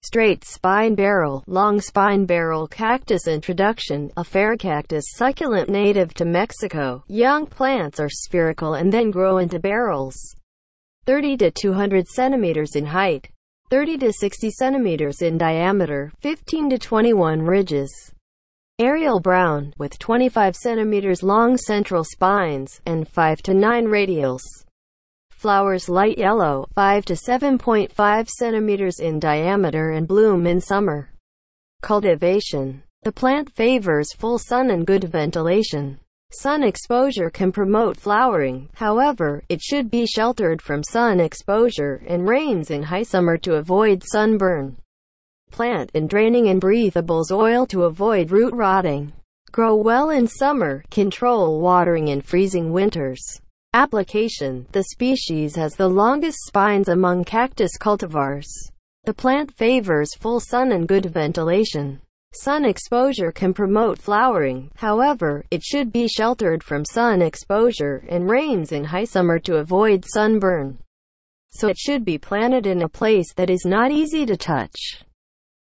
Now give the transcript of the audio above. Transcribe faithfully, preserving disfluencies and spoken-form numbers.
Straight spine barrel, long spine barrel cactus. Introduction. A Phaerocactus succulent native to Mexico. Young plants are spherical and then grow into barrels. thirty to two hundred centimeters in height. thirty to sixty centimeters in diameter. fifteen to twenty-one ridges. Aerial brown, with twenty-five centimeters long central spines, and five to nine radials. Flowers light yellow, five to seven point five centimeters in diameter and bloom in summer. Cultivation. The plant favors full sun and good ventilation. Sun exposure can promote flowering, however, it should be sheltered from sun exposure and rains in high summer to avoid sunburn. Plant in draining and breathables oil to avoid root rotting. Grow well in summer, control watering in freezing winters. Application. The species has the longest spines among cactus cultivars. The plant favors full sun and good ventilation. Sun exposure can promote flowering, however, it should be sheltered from sun exposure and rains in high summer to avoid sunburn. So it should be planted in a place that is not easy to touch.